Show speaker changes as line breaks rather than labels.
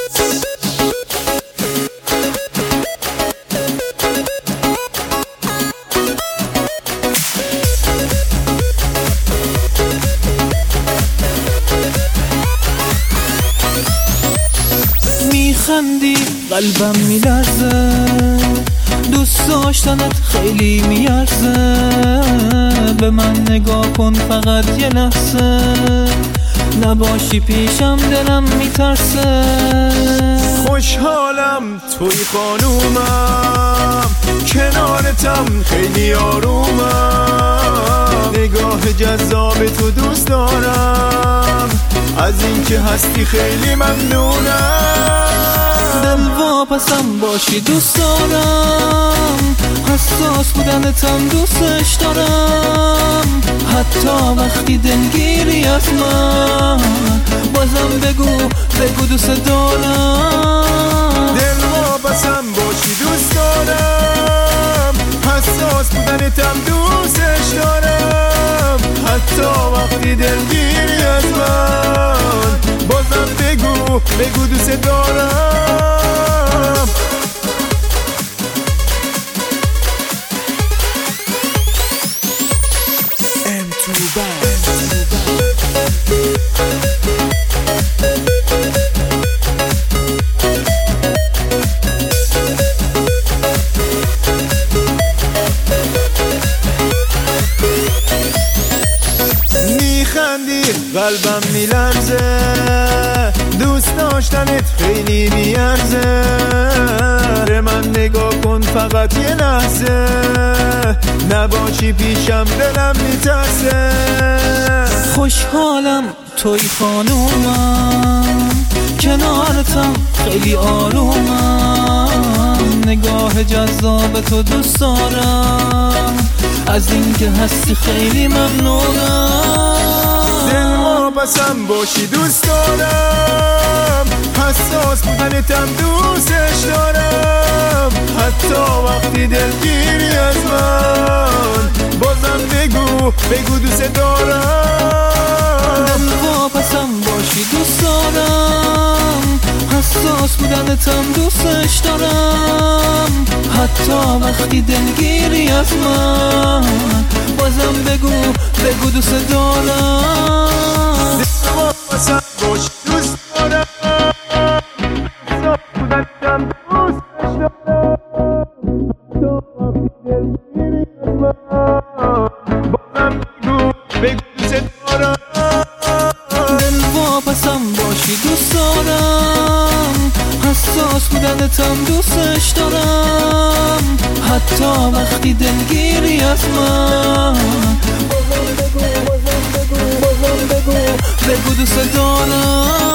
میخندی قلبم میلرزه، دوست داشتنت خیلی میارزه. به من نگاه کن فقط یه لحظه، نباشی پیشم دلم میترسه.
خوشحالم توی خانومم، کنارتم خیلی آرومم. نگاه جذاب تو دوست دارم، از اینکه هستی خیلی ممنونم.
دل واپسم باشی دوست دارم، حساس بودنتم دوستش دارم. حتی وقتی دلگیری از من، بازم بگو دوست دارم.
دل واپسم باشی دوست دارم، حساس بودنتم دوستش دارم. حتی وقتی دلگیری از من، بازم بگو دوست دارم. میخندی قلبم میلرزه، دوست داشتنت خیلی میارزه. به من نگاه کن فقط یه لحظه، نباشی پیشم دلم میترسه.
خوشحالم توی خانومم، کنارتم خیلی آرومم. نگاه جذاب تو دوست دارم، از اینکه هستی خیلی ممنونم.
دل واپسم باشی دوست دارم، حساس بودنتم دوستش دارم. حتی وقتی دلگیری از من، بازم بگو دوست دارم.
دل واپسم باشی دوست دارم، حساس بودنتم دوستش دارم. حتی وقتی دلگیری از من، بازم بگو دوست دارم.
دل واپسم باشی دوست دارم، حساس بودنتم دوستش دارم. حتی وقتی دلگیری از من، بازم بگو دوست دارم.
دل واپسم باشی دوست دارم، حساس بودنتم دوستش دارم. حتی وقتی دلگیری از من، بازم بگو دوست دارم.